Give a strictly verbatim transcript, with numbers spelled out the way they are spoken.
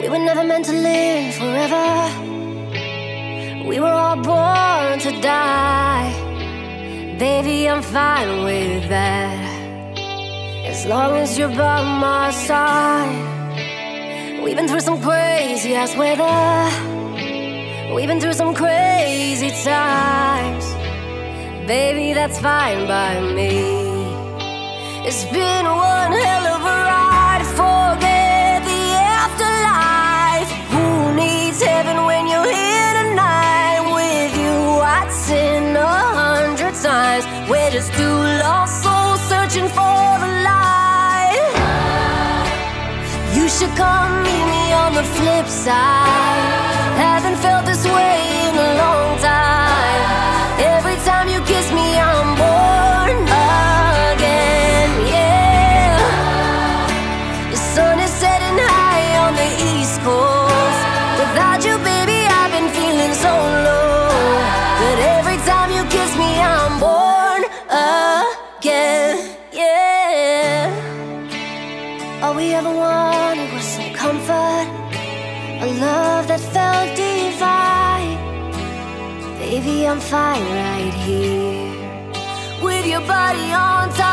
We were never meant to live forever. We were all born to die. Baby, I'm fine with that, as long as you're by my side. We've been through some crazy ass weather. We've been through some crazy times. Baby, that's fine by me. It's been one hell of a ride. Forget the afterlife. Who needs heaven when you're here tonight? With you, I'd sin a hundred times. We're just two lost souls searching for the light. You should come meet me on the flip side. Haven't felt this way in a long time. Every time you kiss me, I'm born again, yeah. The sun is setting high on the East Coast. Without you, baby, I've been feeling so low. But every time you kiss me, I'm born again, yeah. All we ever wanted was some comfort, a love that felt divine. Baby, I'm fine right here, with your body on top